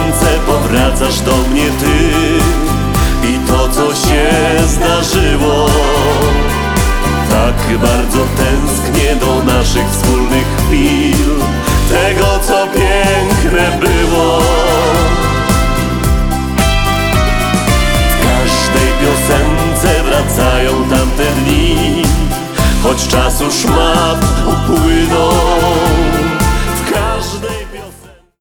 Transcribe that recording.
piosence powracasz do mnie ty i to, co się zdarzyło. Tak bardzo tęsknię do naszych wspólnych chwil, tego, co piękne było. W każdej piosence wracają tamte dni, choć czas już ma upłynąć.